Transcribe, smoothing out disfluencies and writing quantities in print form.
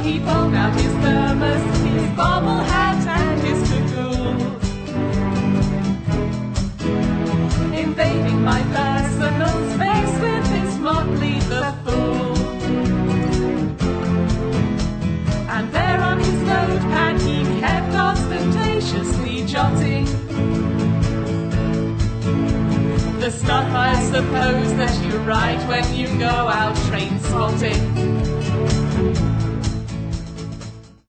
he pulled out his thermos, his bobble hat and his cagoule. Invading my personal space with his motley buffoon. And there on his notepad he kept ostentatiously jotting the stuff I suppose that you write when you go out train spotting.